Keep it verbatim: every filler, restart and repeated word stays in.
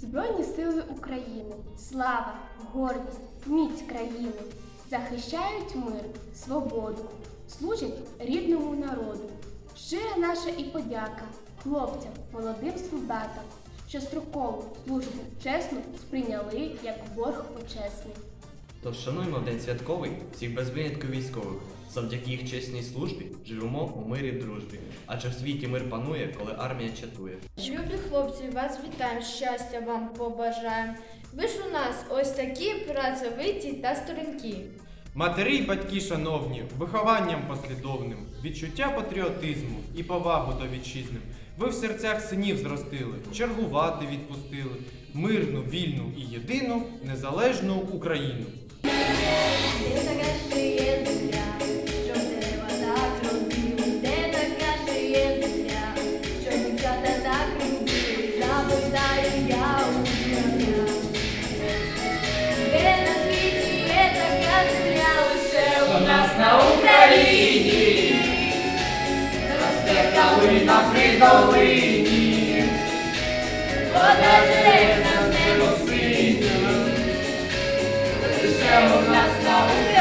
Збройні сили України, слава, гордість, міць країни захищають мир, свободу, служать рідному народу. Щира наша і подяка хлопцям, молодим солдатам, що строкову службу чесну сприйняли як борг почесний. Тож шануймо в день святковий всіх без винятку військових. Завдяки їх чесній службі живемо у мирі й дружбі. Адже в світі мир панує, коли армія чатує. Любі хлопці, вас вітаємо, щастя вам побажаємо. Ви ж у нас ось такі працьовиті та сторінки. Матері й батьки шановні, вихованням послідовним, відчуття патріотизму і повагу до вітчизни. Ви в серцях синів зростили, чергувати відпустили, мирну, вільну і єдину, незалежну Україну. На Україні росте калина при долині, вода жере на небо синю, лише у нас на Україні.